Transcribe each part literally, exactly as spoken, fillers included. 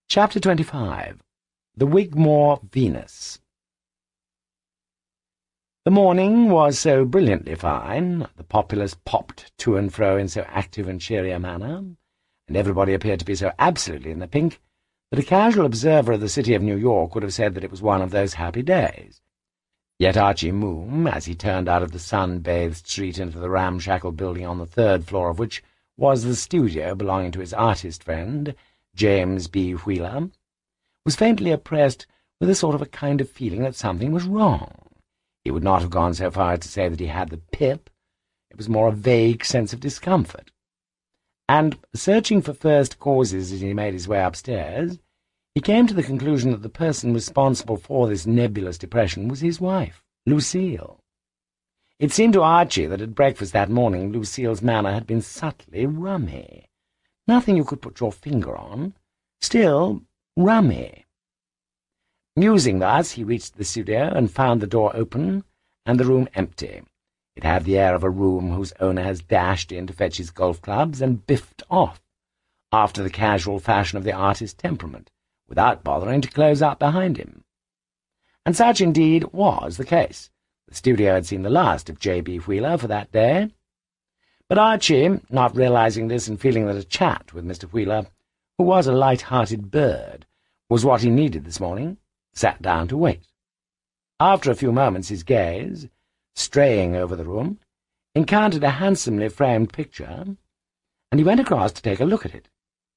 Chapter twenty-five. The Wigmore Venus. The morning was so brilliantly fine, the populace popped to and fro in so active and cheery a manner, and everybody appeared to be so absolutely in the pink, that a casual observer of the city of New York would have said that it was one of those happy days. Yet Archie Moom, as he turned out of the sun-bathed street into the ramshackle building on the third floor of which was the studio belonging to his artist friend, James B. Wheeler, was faintly oppressed with a sort of a kind of feeling that something was wrong. He would not have gone so far as to say that he had the pip. It was more a vague sense of discomfort. And, searching for first causes as he made his way upstairs, he came to the conclusion that the person responsible for this nebulous depression was his wife, Lucille. It seemed to Archie that at breakfast that morning Lucille's manner had been subtly rummy. Nothing you could put your finger on, still rummy. Musing thus, he reached the studio and found the door open and the room empty. It had the air of a room whose owner has dashed in to fetch his golf clubs and biffed off, after the casual fashion of the artist's temperament, without bothering to close up behind him. And such indeed was the case. The studio had seen the last of J B. Wheeler for that day. But Archie, not realizing this and feeling that a chat with Mister Wheeler, who was a light-hearted bird, was what he needed this morning, sat down to wait. After a few moments his gaze, straying over the room, encountered a handsomely framed picture, and he went across to take a look at it.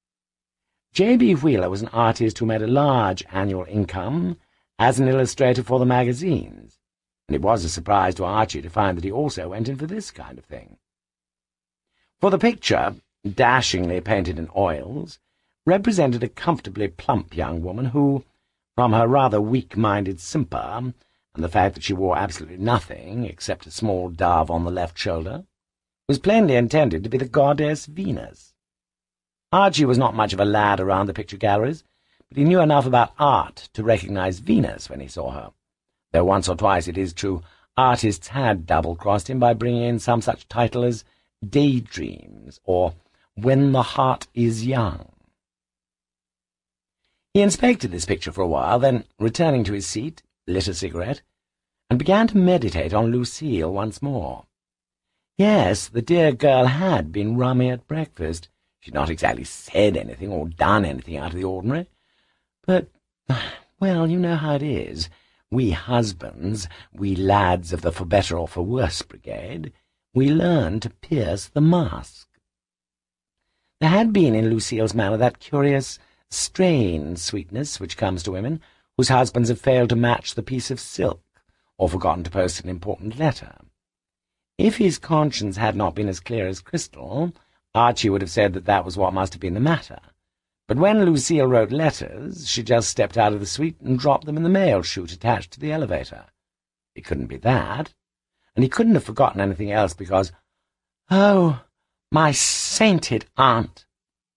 J B. Wheeler was an artist who made a large annual income as an illustrator for the magazines, and it was a surprise to Archie to find that he also went in for this kind of thing. For the picture, dashingly painted in oils, represented a comfortably plump young woman who, from her rather weak-minded simper, and the fact that she wore absolutely nothing except a small dove on the left shoulder, was plainly intended to be the goddess Venus. Archie was not much of a lad around the picture galleries, but he knew enough about art to recognize Venus when he saw her, though once or twice, it is true, artists had double-crossed him by bringing in some such title as Daydreams, or When the Heart is Young. He inspected this picture for a while, then, returning to his seat, lit a cigarette, and began to meditate on Lucille once more. Yes, the dear girl had been rummy at breakfast. She had not exactly said anything or done anything out of the ordinary, but, well, you know how it is. We husbands, we lads of the for better or for worse brigade, we learn to pierce the mask. There had been in Lucille's manner that curious, strained sweetness which comes to women whose husbands have failed to match the piece of silk or forgotten to post an important letter. If his conscience had not been as clear as crystal, Archie would have said that that was what must have been the matter. But when Lucille wrote letters, she just stepped out of the suite and dropped them in the mail chute attached to the elevator. It couldn't be that, and he couldn't have forgotten anything else because, oh, my sainted aunt!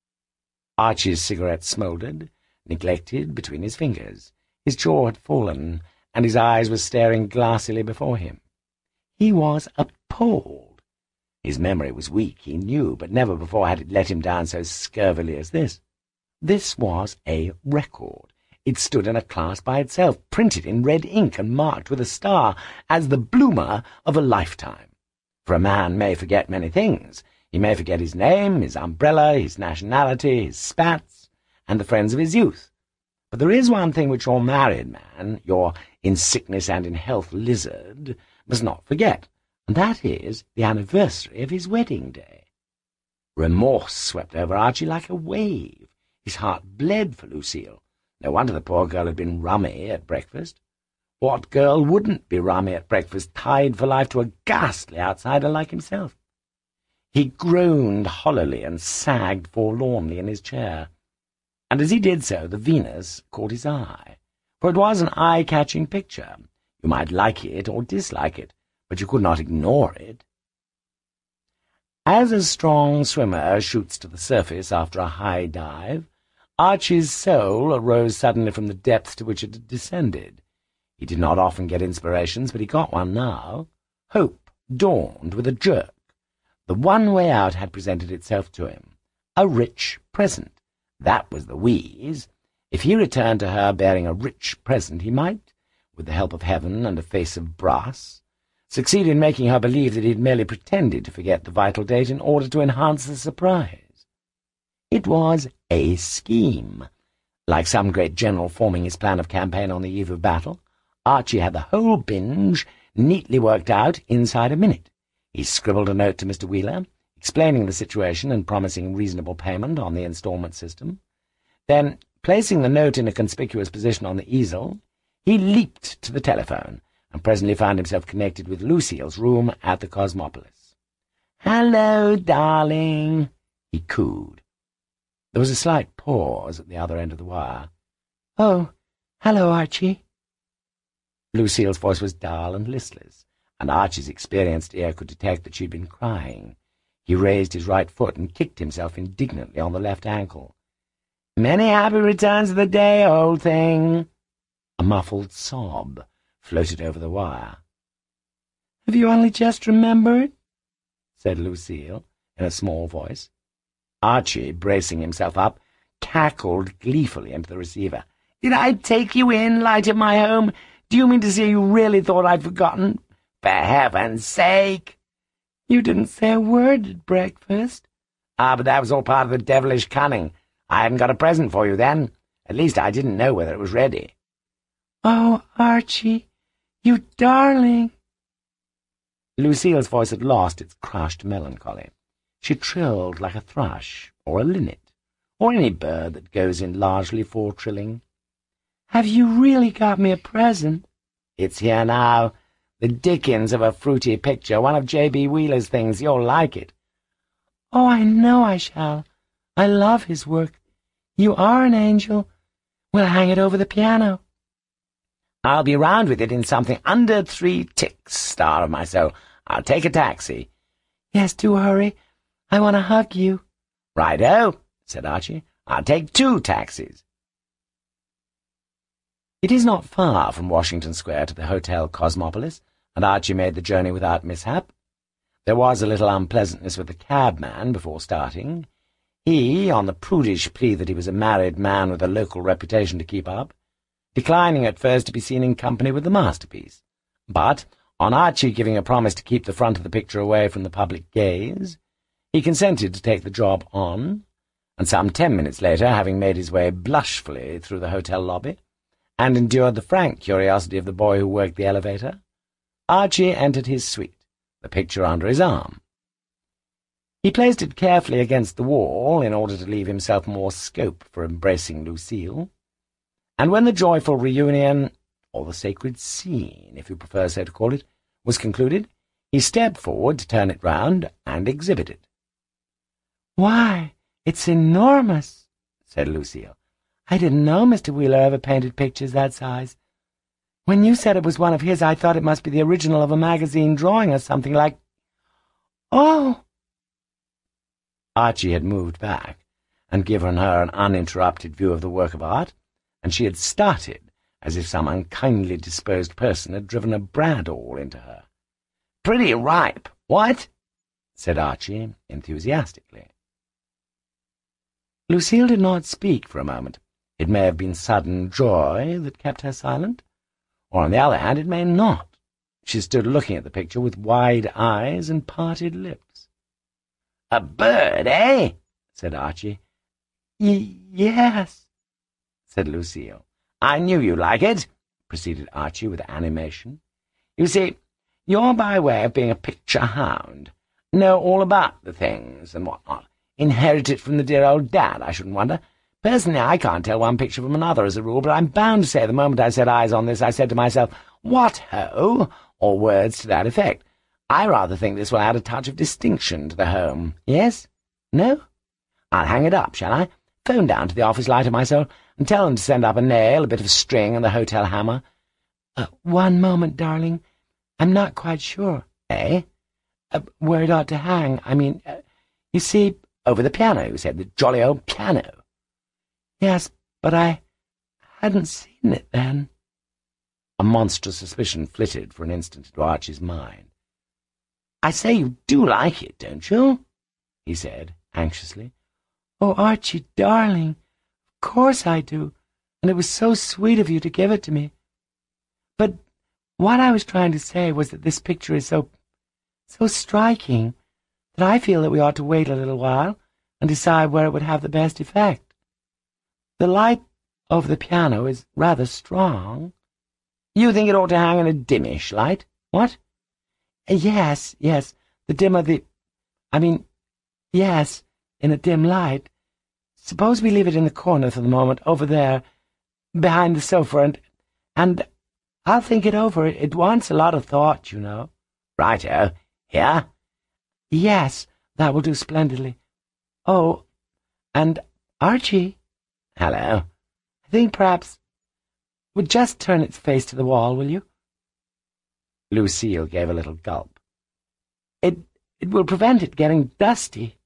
Archie's cigarette smouldered, neglected between his fingers. His jaw had fallen, and his eyes were staring glassily before him. He was appalled. His memory was weak, he knew, but never before had it let him down so scurvily as this. This was a record. It stood in a class by itself, printed in red ink and marked with a star as the bloomer of a lifetime. For a man may forget many things. He may forget his name, his umbrella, his nationality, his spats, and the friends of his youth. But there is one thing which your married man, your in-sickness and in-health lizard, must not forget, and that is the anniversary of his wedding day. Remorse swept over Archie like a wave. His heart bled for Lucille. No wonder the poor girl had been rummy at breakfast. What girl wouldn't be rummy at breakfast, tied for life to a ghastly outsider like himself? He groaned hollowly and sagged forlornly in his chair, and as he did so the Venus caught his eye, for it was an eye-catching picture. You might like it or dislike it, but you could not ignore it. As a strong swimmer shoots to the surface after a high dive, Archie's soul arose suddenly from the depths to which it had descended. He did not often get inspirations, but he got one now. Hope dawned with a jerk. The one way out had presented itself to him. A rich present. That was the wheeze. If he returned to her bearing a rich present, he might, with the help of heaven and a face of brass, succeed in making her believe that he had merely pretended to forget the vital date in order to enhance the surprise. It was a scheme. Like some great general forming his plan of campaign on the eve of battle, Archie had the whole binge neatly worked out inside a minute. He scribbled a note to Mister Wheeler, explaining the situation and promising reasonable payment on the instalment system. Then, placing the note in a conspicuous position on the easel, he leaped to the telephone and presently found himself connected with Lucille's room at the Cosmopolis. "Hello, darling," he cooed. There was a slight pause at the other end of the wire. "Oh, hello, Archie." Lucille's voice was dull and listless, and Archie's experienced ear could detect that she had been crying. He raised his right foot and kicked himself indignantly on the left ankle. "Many happy returns of the day, old thing." A muffled sob floated over the wire. "Have you only just remembered?" said Lucille in a small voice. Archie, bracing himself up, cackled gleefully into the receiver. "Did I take you in, light of my home? Do you mean to say you really thought I'd forgotten? For heaven's sake!" "You didn't say a word at breakfast." "Ah, but that was all part of the devilish cunning. I hadn't got a present for you then. At least I didn't know whether it was ready." "Oh, Archie, you darling!" Lucille's voice had lost its crushed melancholy. She trilled like a thrush, or a linnet, or any bird that goes in largely for trilling. "Have you really got me a present?" "It's here now. The dickens of a fruity picture, one of J B Wheeler's things. You'll like it." "Oh, I know I shall. I love his work. You are an angel. We'll hang it over the piano." "I'll be round with it in something under three ticks, star of my soul. I'll take a taxi." "Yes, do hurry. I want to hug you." "Righto," said Archie. "I'll take two taxis." It is not far from Washington Square to the Hotel Cosmopolis, and Archie made the journey without mishap. There was a little unpleasantness with the cabman before starting. He, on the prudish plea that he was a married man with a local reputation to keep up, declining at first to be seen in company with the masterpiece. But, on Archie giving a promise to keep the front of the picture away from the public gaze, he consented to take the job on, and some ten minutes later, having made his way blushfully through the hotel lobby, and endured the frank curiosity of the boy who worked the elevator, Archie entered his suite, the picture under his arm. He placed it carefully against the wall in order to leave himself more scope for embracing Lucille, and when the joyful reunion, or the sacred scene, if you prefer so to call it, was concluded, he stepped forward to turn it round and exhibit it. "Why, it's enormous," said Lucille. "I didn't know Mister Wheeler ever painted pictures that size. When you said it was one of his, I thought it must be the original of a magazine drawing or something like—" "Oh!" Archie had moved back and given her an uninterrupted view of the work of art, and she had started as if some unkindly disposed person had driven a bradawl into her. "Pretty ripe, what?" said Archie enthusiastically. Lucille did not speak for a moment. It may have been sudden joy that kept her silent, or on the other hand it may not. She stood looking at the picture with wide eyes and parted lips. "A bird, eh?" said Archie. Y yes, said Lucille. "I knew you'd like it," proceeded Archie with animation. "You see, you're by way of being a picture hound. Know all about the things and what not. Inherit it from the dear old dad, I shouldn't wonder. Personally, I can't tell one picture from another as a rule, but I'm bound to say the moment I set eyes on this, I said to myself, 'What ho!' or words to that effect. I rather think this will add a touch of distinction to the home. Yes? No? I'll hang it up, shall I? Phone down to the office, light of my soul, and tell them to send up a nail, a bit of string, and the hotel hammer. Uh, one moment, darling. I'm not quite sure. Eh? Uh, where it ought to hang. I mean, uh, you see, over the piano, you said, the jolly old piano. Yes, but I hadn't seen it then. A monstrous suspicion flitted for an instant into Archie's mind. "I say you do like it, don't you?" he said, anxiously. "Oh, Archie, darling, of course I do. and it was so sweet of you to give it to me. But what I was trying to say was that this picture is so, so striking that I feel that we ought to wait a little while and decide where it would have the best effect. The light over the piano is rather strong. You think it ought to hang in a dimmish light? What? Yes, yes, the dimmer the... I mean, yes, in a dim light. Suppose we leave it in the corner for the moment, over there, behind the sofa, and... and I'll think it over. It wants a lot of thought, you know. Righto. Here? Yes, that will do splendidly. Oh, and Archie. Hello. I think perhaps... would just turn its face to the wall, will you? Lucille gave a little gulp. It, it will prevent it getting dusty.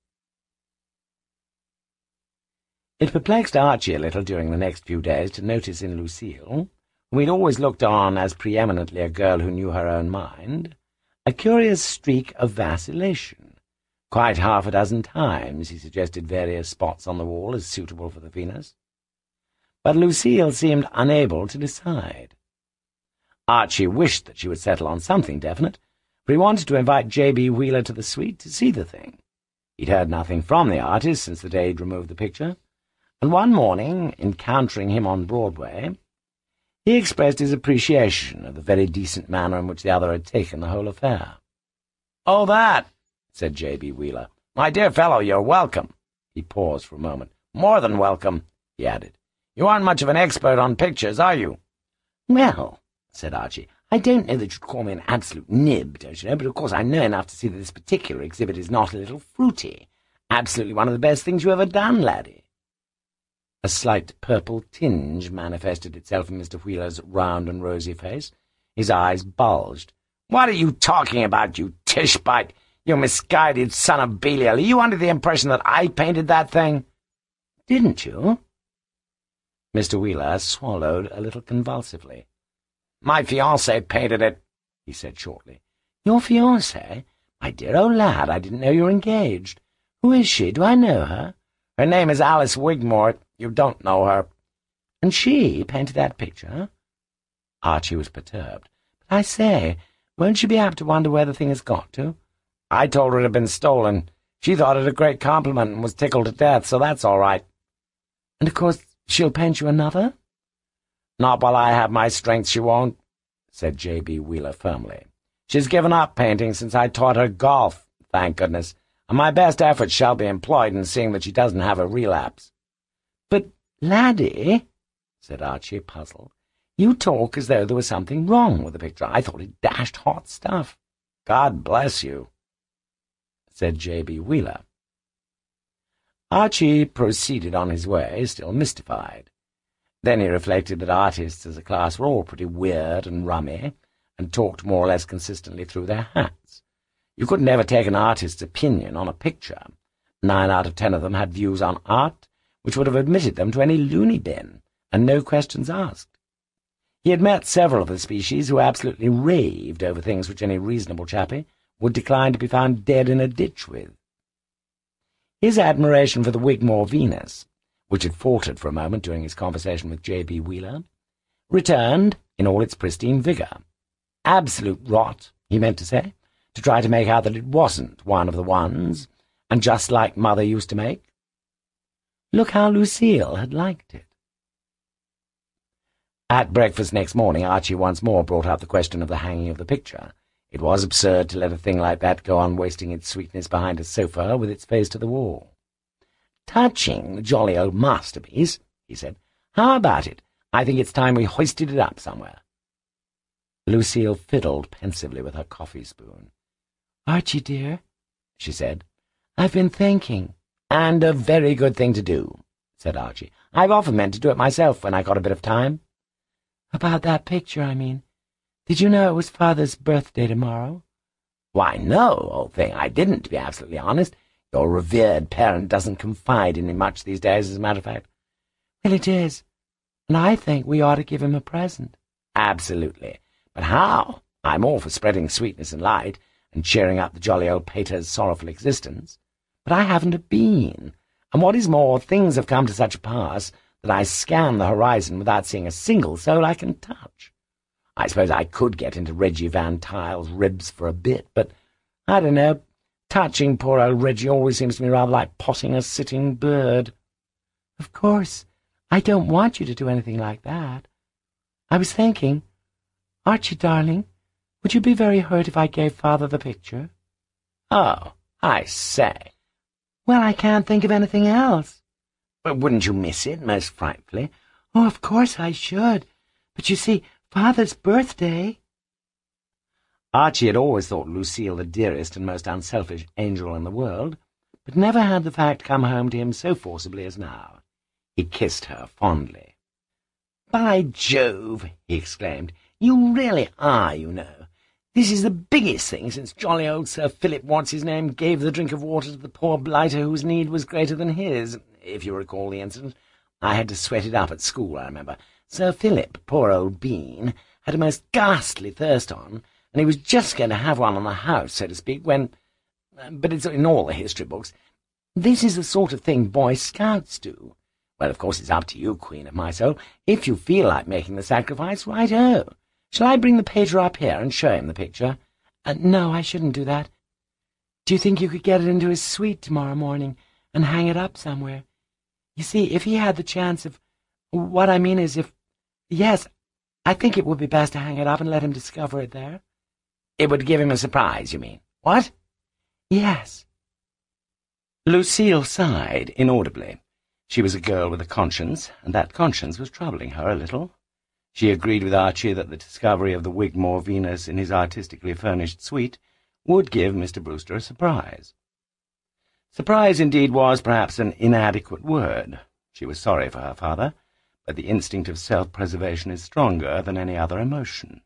It perplexed Archie a little during the next few days to notice in Lucille, whom he'd always looked on as preeminently a girl who knew her own mind, a curious streak of vacillation. Quite half a dozen times he suggested various spots on the wall as suitable for the Venus. But Lucille seemed unable to decide. Archie wished that she would settle on something definite, for he wanted to invite J B Wheeler to the suite to see the thing. He'd heard nothing from the artist since the day he'd removed the picture, and one morning, encountering him on Broadway, he expressed his appreciation of the very decent manner in which the other had taken the whole affair. "Oh, that," said J B Wheeler. "My dear fellow, you're welcome." He paused for a moment. "More than welcome," he added. "You aren't much of an expert on pictures, are you?" "Well," said Archie, "I don't know that you'd call me an absolute nib, don't you know, but of course I know enough to see that this particular exhibit is not a little fruity. Absolutely one of the best things you ever done, laddie." A slight purple tinge manifested itself in Mister Wheeler's round and rosy face. His eyes bulged. "What are you talking about, you tishbite, you misguided son of Belial? Are you under the impression that I painted that thing?" "Didn't you?" Mister Wheeler swallowed a little convulsively. "My fiancée painted it," he said shortly. "Your fiancée? My dear old lad, I didn't know you were engaged. Who is she? Do I know her?" "Her name is Alice Wigmore. You don't know her." "And she painted that picture?" Archie was perturbed. "But I say, won't she be apt to wonder where the thing has got to?" "I told her it had been stolen. She thought it a great compliment and was tickled to death, so that's all right." "And of course she'll paint you another?" "Not while I have my strength, she won't," said J B Wheeler firmly. "She's given up painting since I taught her golf, thank goodness, and my best efforts shall be employed in seeing that she doesn't have a relapse." "But, laddie," said Archie, puzzled, "you talk as though there was something wrong with the picture. I thought it dashed hot stuff." "God bless you," said J B Wheeler. Archie proceeded on his way, still mystified. Then he reflected that artists as a class were all pretty weird and rummy, and talked more or less consistently through their hats. You couldn't ever take an artist's opinion on a picture. Nine out of ten of them had views on art which would have admitted them to any loony bin, and no questions asked. He had met several of the species who absolutely raved over things which any reasonable chappie would decline to be found dead in a ditch with. His admiration for the Wigmore Venus, which had faltered for a moment during his conversation with J B Wheeler, returned in all its pristine vigour. Absolute rot, he meant to say, to try to make out that it wasn't one of the ones, and just like Mother used to make. Look how Lucille had liked it. At breakfast next morning, Archie once more brought up the question of the hanging of the picture. It was absurd to let a thing like that go on wasting its sweetness behind a sofa with its face to the wall. "Touching the jolly old masterpiece," he said. "How about it? I think it's time we hoisted it up somewhere." Lucille fiddled pensively with her coffee-spoon. "Archie, dear," she said, "I've been thinking." "And a very good thing to do," said Archie. "I've often meant to do it myself when I got a bit of time." "About that picture, I mean. Did you know it was Father's birthday tomorrow?" "Why, no, old thing, I didn't, to be absolutely honest. Your revered parent doesn't confide in him much these days, as a matter of fact." "Well, it is, and I think we ought to give him a present." "Absolutely. But how? I'm all for spreading sweetness and light, and cheering up the jolly old pater's sorrowful existence. But I haven't a bean, and what is more, things have come to such a pass that I scan the horizon without seeing a single soul I can touch. I suppose I could get into Reggie Van Tyle's ribs for a bit, but I don't know. Touching poor old Reggie always seems to me rather like potting a sitting bird. Of course, I don't want you to do anything like that. I was thinking, Archie, darling, would you be very hurt if I gave Father the picture? Oh, I say. Well, I can't think of anything else. But wouldn't you miss it most frightfully? Oh, of course I should. But you see, Father's birthday— Archie had always thought Lucille the dearest and most unselfish angel in the world, but never had the fact come home to him so forcibly as now. He kissed her fondly. "By Jove," he exclaimed, "you really are, you know. This is the biggest thing since jolly old Sir Philip What's-his-name gave the drink of water to the poor blighter whose need was greater than his. If you recall the incident, I had to sweat it up at school, I remember. Sir Philip, poor old bean, had a most ghastly thirst on, and he was just going to have one on the house, so to speak, when— but it's in all the history books. This is the sort of thing Boy Scouts do. Well, of course, it's up to you, Queen of my soul. If you feel like making the sacrifice, right-o. Shall I bring the pater up here and show him the picture? Uh, no, I shouldn't do that. Do you think you could get it into his suite tomorrow morning and hang it up somewhere? You see, if he had the chance of— what I mean is if— yes, I think it would be best to hang it up and let him discover it there. It would give him a surprise, you mean? What? Yes. Lucille sighed inaudibly. She was a girl with a conscience, and that conscience was troubling her a little. She agreed with Archie that the discovery of the Wigmore Venus in his artistically furnished suite would give Mister Brewster a surprise. Surprise, indeed, was perhaps an inadequate word. She was sorry for her father, but the instinct of self-preservation is stronger than any other emotion.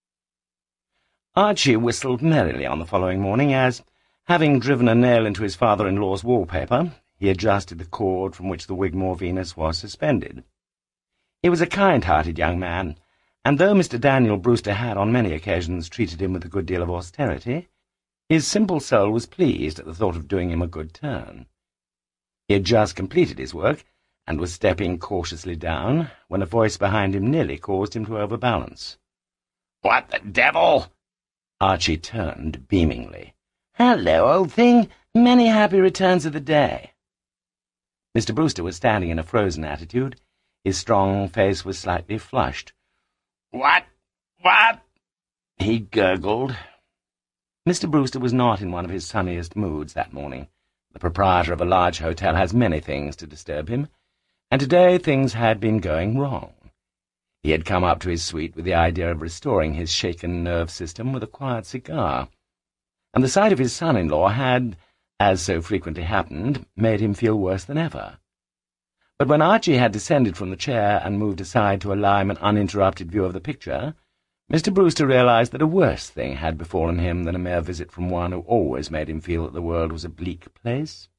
Archie whistled merrily on the following morning as, having driven a nail into his father-in-law's wallpaper, he adjusted the cord from which the Wigmore Venus was suspended. He was a kind-hearted young man, and though Mister Daniel Brewster had on many occasions treated him with a good deal of austerity, his simple soul was pleased at the thought of doing him a good turn. He had just completed his work, and was stepping cautiously down, when a voice behind him nearly caused him to overbalance. "What the devil?" Archie turned beamingly. "Hello, old thing. Many happy returns of the day." Mister Brewster was standing in a frozen attitude. His strong face was slightly flushed. "What? What?" he gurgled. Mister Brewster was not in one of his sunniest moods that morning. The proprietor of a large hotel has many things to disturb him, and today things had been going wrong. He had come up to his suite with the idea of restoring his shaken nerve system with a quiet cigar, and the sight of his son-in-law had, as so frequently happened, made him feel worse than ever. But when Archie had descended from the chair and moved aside to allow him an uninterrupted view of the picture, Mister Brewster realized that a worse thing had befallen him than a mere visit from one who always made him feel that the world was a bleak place.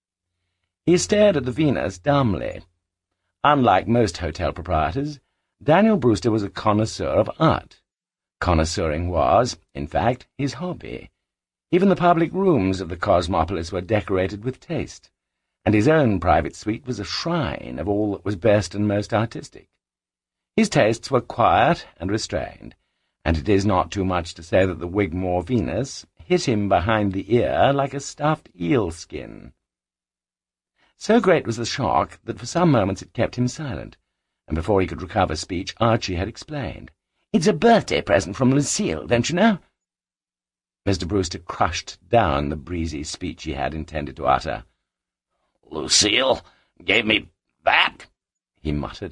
He stared at the Venus dumbly. Unlike most hotel proprietors, Daniel Brewster was a connoisseur of art. Connoisseuring was, in fact, his hobby. Even the public rooms of the Cosmopolis were decorated with taste, and his own private suite was a shrine of all that was best and most artistic. His tastes were quiet and restrained, and it is not too much to say that the Wigmore Venus hit him behind the ear like a stuffed eel skin. So great was the shock that for some moments it kept him silent, and before he could recover speech, Archie had explained. "It's a birthday present from Lucille, don't you know?" Mister Brewster crushed down the breezy speech he had intended to utter. "Lucille gave me that?" he muttered.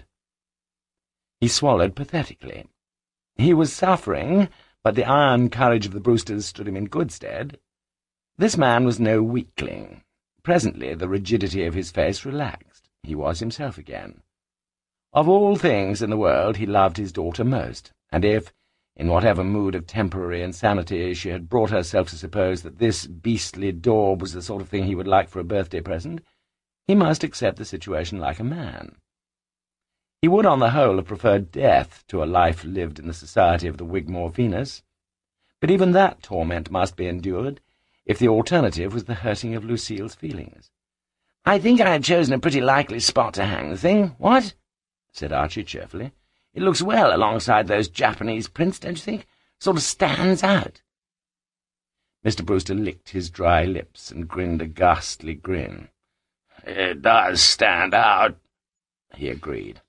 He swallowed pathetically. He was suffering, but the iron courage of the Brewsters stood him in good stead. This man was no weakling. Presently the rigidity of his face relaxed. He was himself again. Of all things in the world he loved his daughter most, and if, in whatever mood of temporary insanity, she had brought herself to suppose that this beastly daub was the sort of thing he would like for a birthday present, he must accept the situation like a man. He would, on the whole, have preferred death to a life lived in the society of the Wigmore Venus, but even that torment must be endured if the alternative was the hurting of Lucille's feelings. "I think I had chosen a pretty likely spot to hang the thing, what?" said Archie cheerfully. "It looks well alongside those Japanese prints, don't you think? Sort of stands out." Mister Brewster licked his dry lips and grinned a ghastly grin. "It does stand out," he agreed.